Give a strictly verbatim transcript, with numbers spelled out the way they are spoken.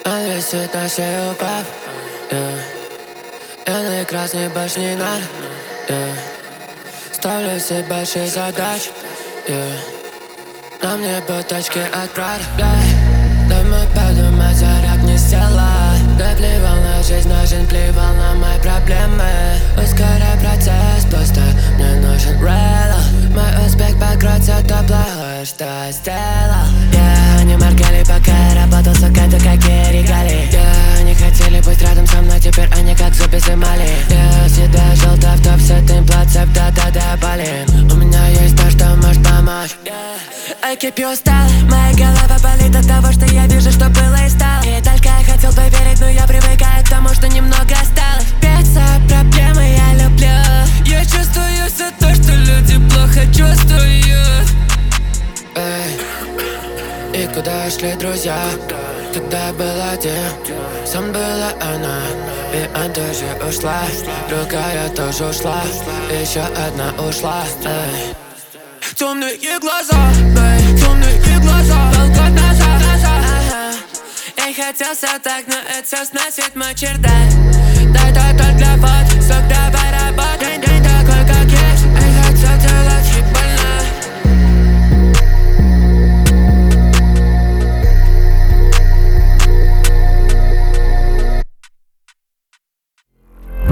Он висит на шее у пап, yeah. Белый и красный больше не надо, yeah. Ставлю себе большие задачи, yeah. На мне бутылочки от Прада, yeah. Думаю, подумать, заряд не села. Да плевал на жизнь, но жизнь плевал на мои проблемы. Ускоряй процесс, просто мне нужен рело. Мой успех покроется то плохое, что я сделал, yeah. Они моргали, пока я работал, сука, это какие регалии, yeah. Они хотели быть рядом со мной, теперь они как зубы изымали, yeah. Всегда желтый в топ с этим плацеб, да-да-да, блин. У меня есть то, что может помочь, yeah. I keep you устал, моя голова болит от того, что я вижу, что было и стало. И только я хотел поверить, но я привыкаю к тому, что немного осталось. Петься проблемы я люблю. Я чувствую все то, что люди плохо чувствуют. Эй, и куда шли друзья, когда я был один? Сам была она, и она тоже ушла. Другая тоже ушла, еще одна ушла, эй. Темные глаза, бэй, темные глаза. Полгода назад, назад, ага. Я хотел все так, но это все сносит мой чердак. Дай тот для фото, сок давай.